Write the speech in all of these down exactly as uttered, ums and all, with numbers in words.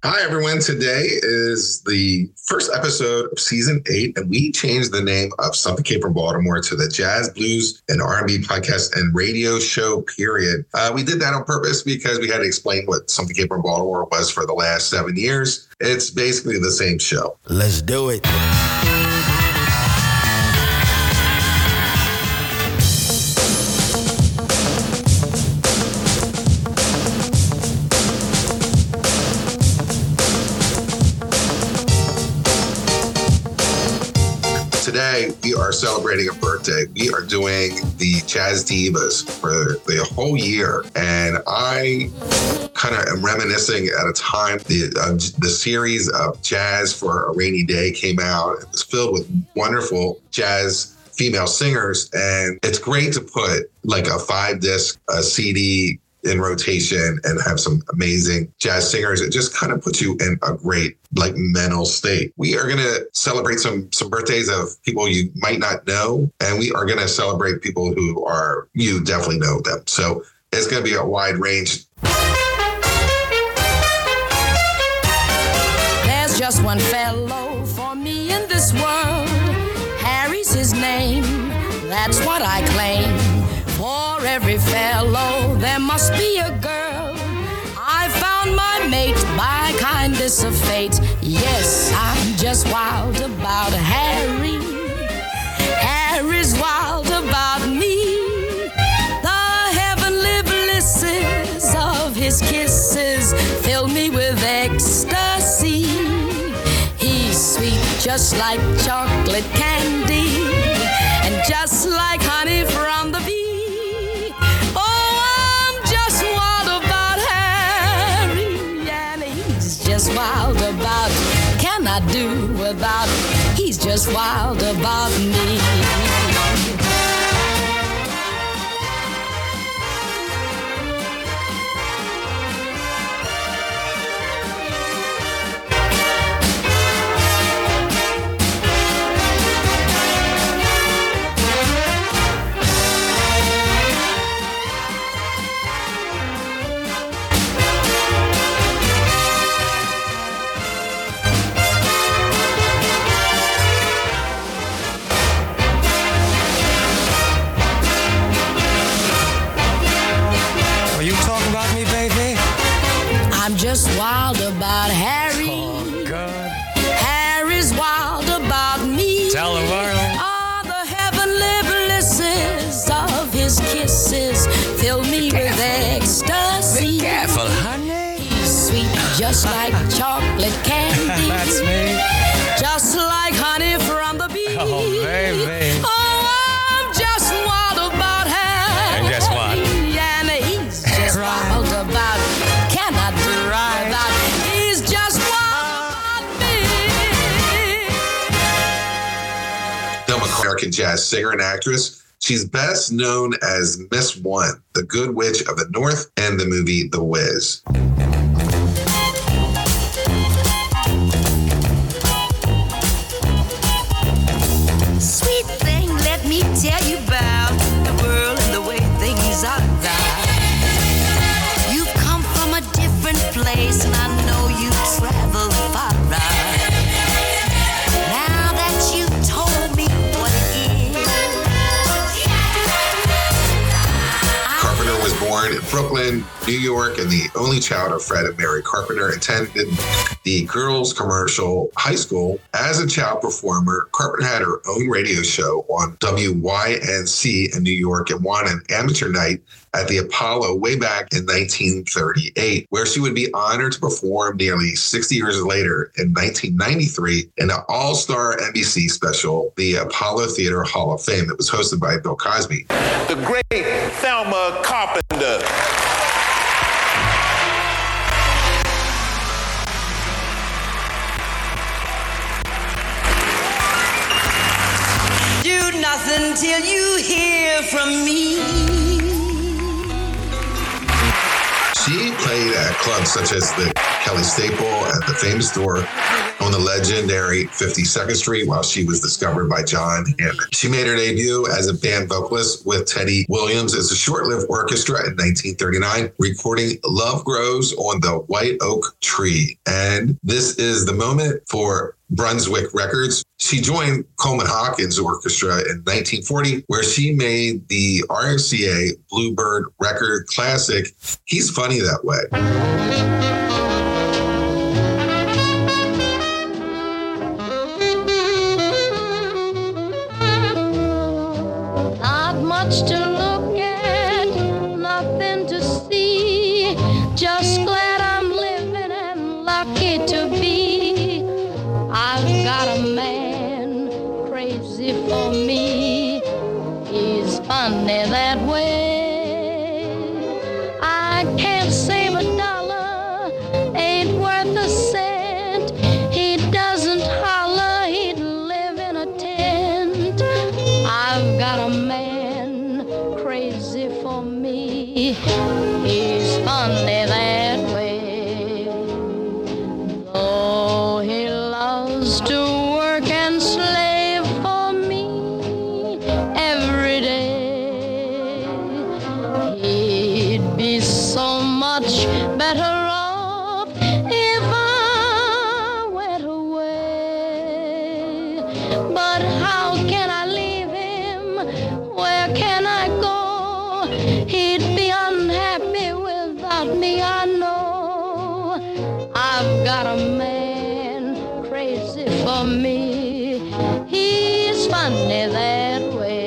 Hi, everyone. Today is the first episode of season eight, and we changed the name of Something Came from Baltimore to the Jazz, Blues, and R and B podcast and radio show, period. Uh, we did that on purpose because we had to explain what Something Came from Baltimore was for the last seven years. It's basically the same show. Let's do it. Today, we are celebrating a birthday. We are doing the Jazz Divas for the whole year. And I kind of am reminiscing at a time the uh, the series of Jazz for a Rainy Day came out. It was filled with wonderful jazz female singers. And it's great to put like a five disc a C D in rotation and have some amazing jazz singers. It just kind of puts you in a great like mental state. We are going to celebrate some some birthdays of people you might not know, and we are going to celebrate people who are, you definitely know them. So it's going to be a wide range. There's just one fellow for me in this world. Harry's his name, that's what I claim. For every fellow, there must be a girl. I found my mate by kindness of fate. Yes, I'm just wild about Harry. Harry's wild about me. The heavenly blisses of his kisses fill me with ecstasy. He's sweet, just like chocolate candy, and just like honey from the bee. Just wild about, can I do without? He's just wild about me. I'm just wild about Harry. Oh, God. Harry's wild about me. Tell the world. All the heavenly blisses of his kisses fill me with ecstasy. Be careful, honey. He's sweet, just like chocolate candy. That's me. Just like honey from the bee. Oh, baby. Oh, I'm just wild about Harry. And guess what? And he's just Right. wild about. Can I do Right. about? He's just wild about me. Thelma Craig, American jazz singer and actress. She's best known as Miss One, the Good Witch of the North, and the movie The Wiz. Sweet thing, let me tell you about the world and the way things are right. You've come from a different place, and I know you've traveled far right. Now that you told me what it is, Carpenter was born in Brooklyn, New York, and the only child of Fred and Mary Carpenter. Attended the Girls Commercial High School. As a child performer, Carpenter had her own radio show on W Y N C in New York and won an amateur night at the Apollo way back in nineteen thirty-eight, where she would be honored to perform nearly sixty years later in nineteen ninety-three in an all-star N B C special, the Apollo Theater Hall of Fame. It was hosted by Bill Cosby. The great Thelma Carpenter. do nothing till you hear from me. She played at clubs such as the Kelly Staple at the famous store on the legendary fifty-second Street while she was discovered by John Hammond. She made her debut as a band vocalist with Teddy Williams as a short-lived orchestra in nineteen thirty-nine, recording Love Grows on the White Oak Tree. And this is the moment for Brunswick Records. She joined Coleman Hawkins Orchestra in nineteen forty, where she made the R C A Bluebird record classic, He's Funny That Way. To look at, nothing to see. Just glad I'm living and lucky to be. I've got a man crazy for me. He's funny that way. I can't save a dollar, ain't worth a cent. He doesn't holler, he'd live in a tent. I've got a man crazy for me. He's funny that way. Though he loves to work and slave for me every day, he'd be so much better off if I went away. But how can I leave him? Where can I go? He'd be unhappy without me, I know. I've got a man crazy for me. He's funny that way.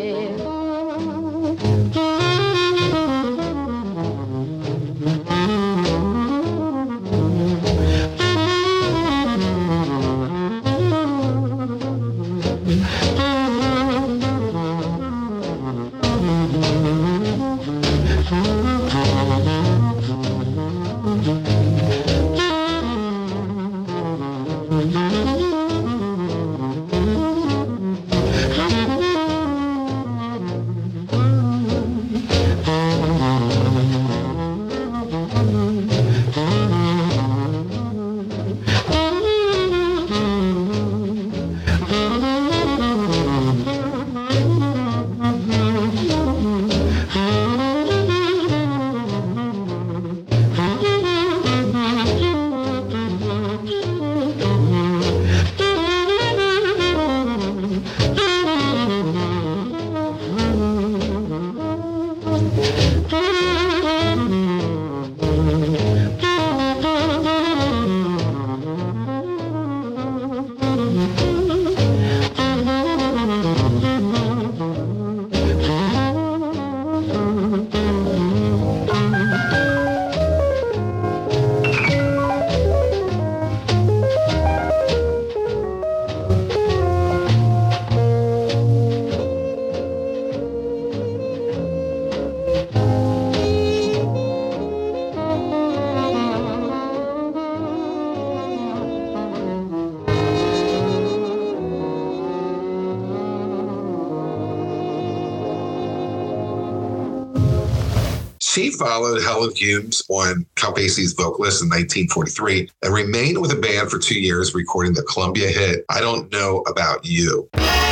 She followed Helen Humes on Count Basie's vocalist in nineteen forty-three and remained with the band for two years, recording the Columbia hit, I Don't Know About You.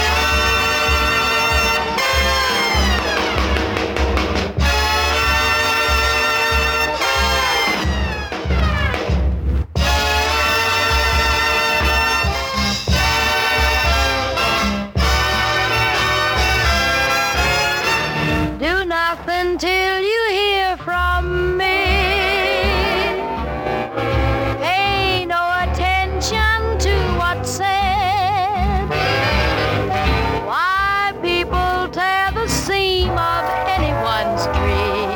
Do nothing till you hear from me. Pay no attention to what's said. Why people tear the seam of anyone's dream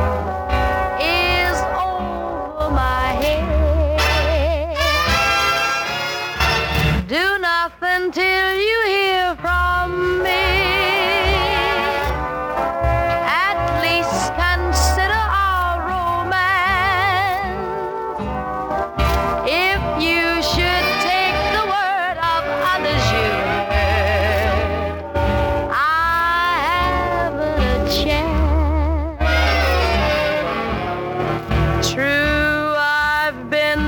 is over my head. Do nothing till you hear from me. True, I've been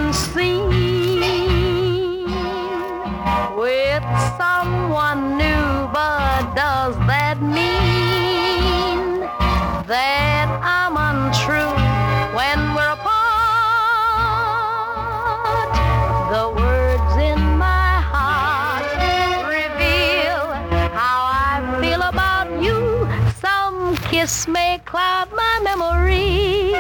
kiss may cloud my memory,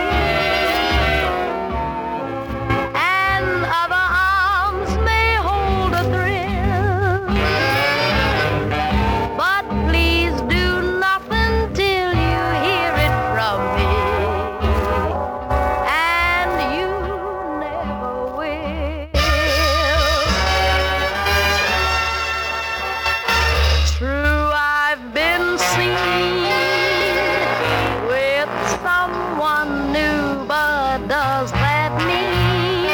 and other arms may hold a thrill, but please do nothing till you hear it from me, and you never will. True, I've been seen with someone new, but does that mean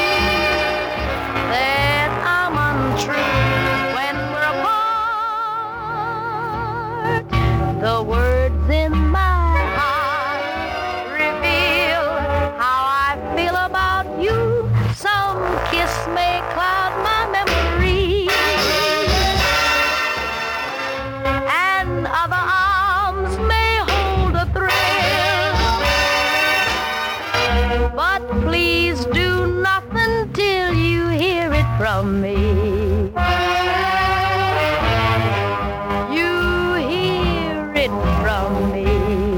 that I'm untrue when we're apart? The words in my heart reveal how I feel about you. Some kiss may cloud my memory, and other arms may hold a thrill, but please do nothing till you hear it from me. You hear it from me,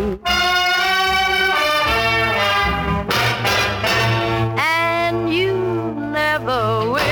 and you never will.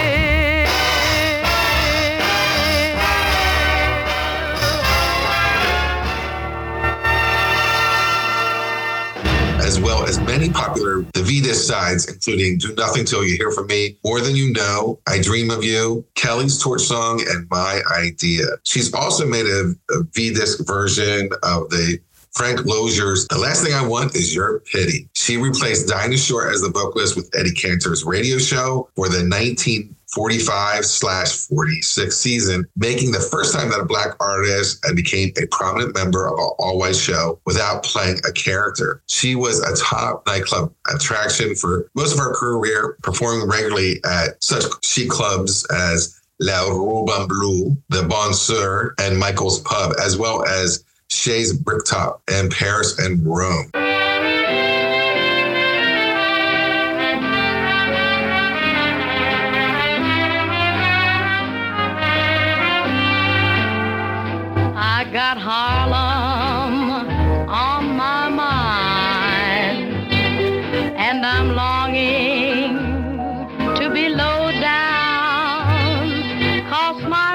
As well as many popular The V-Disc sides, including Do Nothing Till You Hear From Me, More Than You Know, I Dream of You, Kelly's Torch Song, and My Idea. She's also made a, a V-Disc version of the Frank Lozier's The Last Thing I Want Is Your Pity. She replaced Dinah Shore as the vocalist with Eddie Cantor's radio show for the nineteen forty-five slash forty-six season, making the first time that a Black artist became a prominent member of an all-white show without playing a character. She was a top nightclub attraction for most of her career, performing regularly at such chic clubs as La Robe Bleu, the Bon Sur, and Michael's Pub, as well as Shay's Bricktop in Paris and Rome. I got Harlem on my mind, and I'm longing to be low down, 'cause my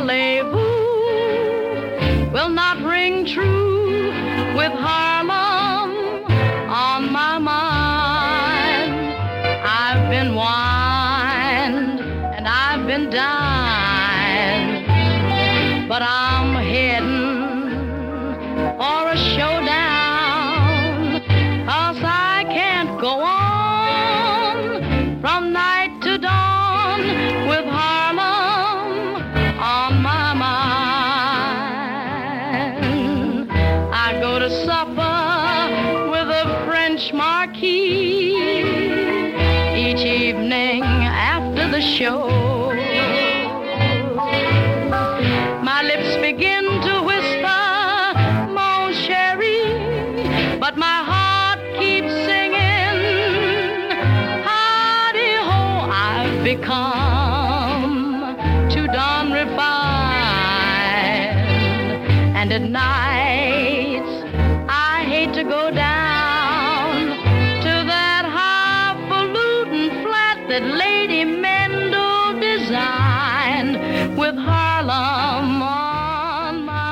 parlez-vous will not ring true with Harlem on my mind. I've been wined and I've been dined, but I'm heading for a showdown, 'cause I can't go on from night to dawn with Harlem on my mind. I go to supper with a French marquis each evening after the show. My lips begin to whisper, mon chéri, but my heart keeps singing, howdy-ho. I've become too darn refined, and at nights I hate to go down to that highfalutin flat that Lady Mendel designed, with Harlem on my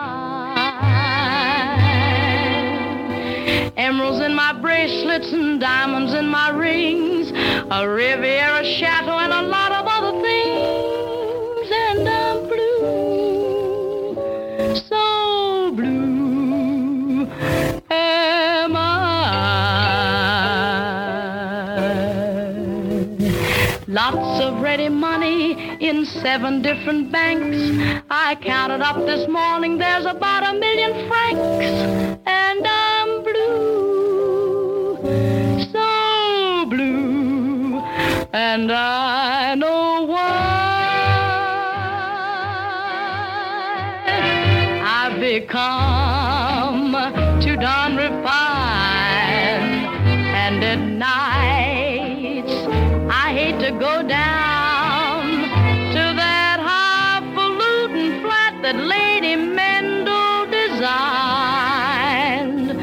mind. Emeralds in my bracelets and diamonds in my rings, a Riviera chateau and a lot of other things, and I'm blue, so blue am I. Lots of ready money in seven different banks. I counted up this morning, there's about a million francs, and I'm blue, so blue, and I know why. I've become too darn refined, and at nights I hate to go down to that highfalutin flat that Lady Mendel designed,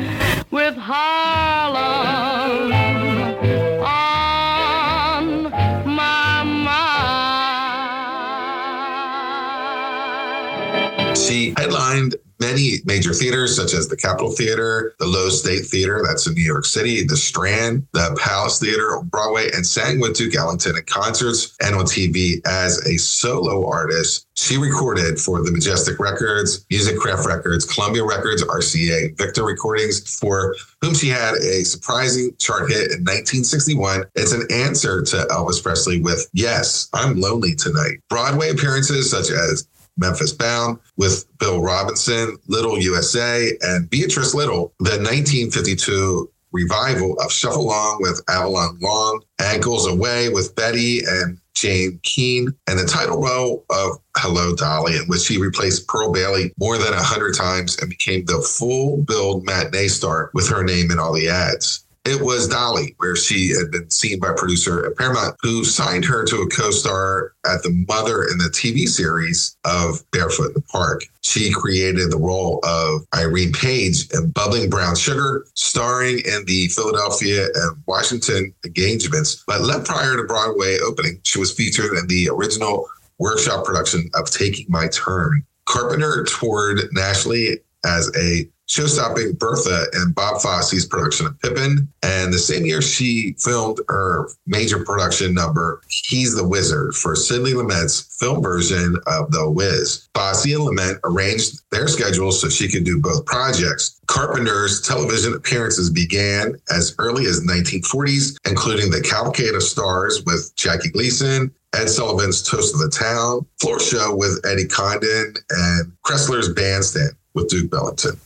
She headlined many major theaters, such as the Capitol Theater, the Lowe State Theater, that's in New York City, the Strand, the Palace Theater on Broadway, and sang with Duke Ellington at concerts and on T V as a solo artist. She recorded for the Majestic Records, Music Craft Records, Columbia Records, R C A, Victor Recordings, for whom she had a surprising chart hit in nineteen sixty-one. It's an answer to Elvis Presley with Yes, I'm Lonely Tonight. Broadway appearances such as Memphis Bound with Bill Robinson, Little U S A, and Beatrice Little, the nineteen fifty-two revival of Shuffle Along with Avalon Long, Ankles Away with Betty and Jane Keane, and the title role of Hello, Dolly, in which she replaced Pearl Bailey more than one hundred times and became the full-billed matinee star with her name in all the ads. It was Dolly, where she had been seen by producer at Paramount, who signed her to a co-star at the mother in the T V series of Barefoot in the Park. She created the role of Irene Page in Bubbling Brown Sugar, starring in the Philadelphia and Washington engagements. But left prior to Broadway opening, she was featured in the original workshop production of Taking My Turn. Carpenter toured nationally as a show-stopping Bertha in Bob Fosse's production of Pippin. And the same year, she filmed her major production number, He's the Wizard, for Sidney Lumet's film version of The Wiz. Fosse and Lumet arranged their schedules so she could do both projects. Carpenter's television appearances began as early as the nineteen forties, including the Cavalcade of Stars with Jackie Gleason, Ed Sullivan's Toast of the Town, Floor Show with Eddie Condon, and Kressler's Bandstand with Duke Ellington.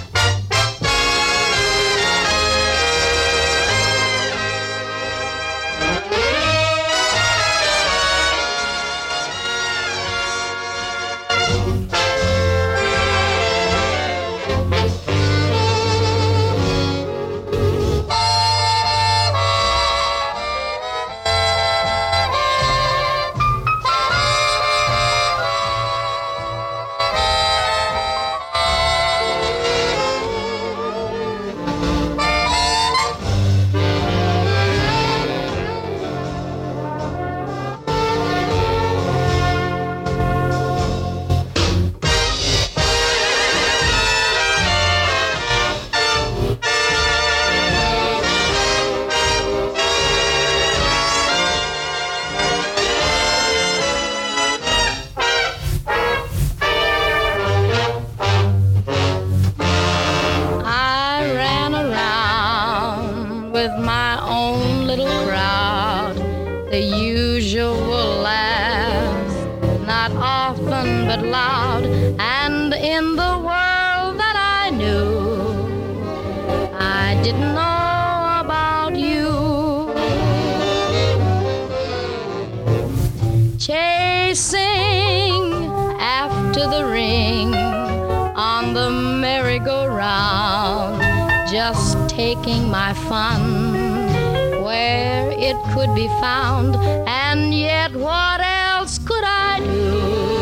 Taking my fun where it could be found, and yet what else could I do?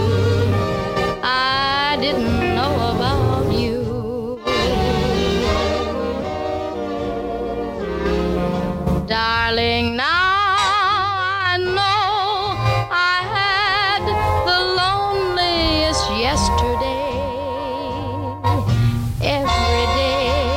I didn't know about you. Darling, now I know I had the loneliest yesterday. Every day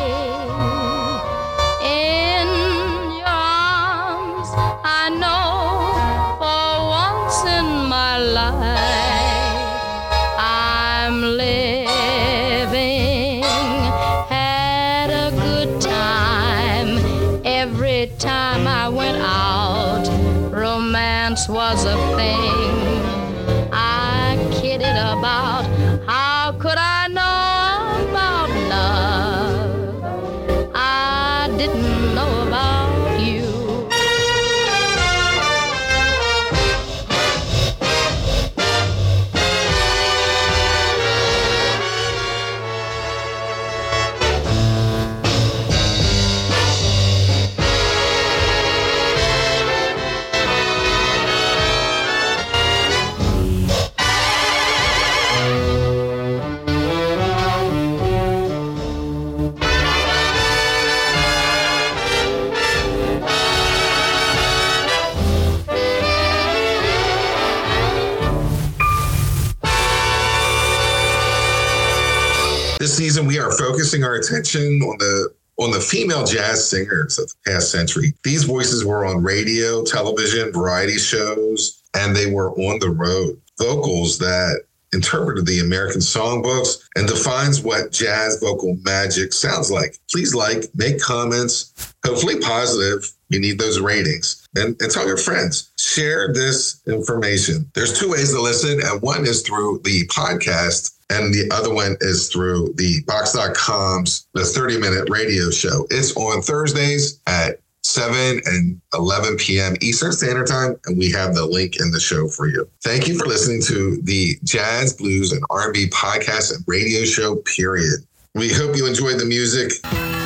was a thing I kidded about. How could I know about love? I didn't know about you. season, we are focusing our attention on the on the female jazz singers of the past century. These voices were on radio, television, variety shows, and they were on the road. Vocals that interpreted the American songbooks and defines what jazz vocal magic sounds like. Please like, make comments, hopefully positive. You need those ratings. And, and tell your friends. Share this information. There's two ways to listen, and one is through the podcast, and the other one is through the Box dot com's the thirty-minute radio show. It's on Thursdays at seven and eleven p.m. Eastern Standard Time, and we have the link in the show for you. Thank you for listening to the Jazz, Blues, and R and B podcast and radio show, period. We hope you enjoyed the music.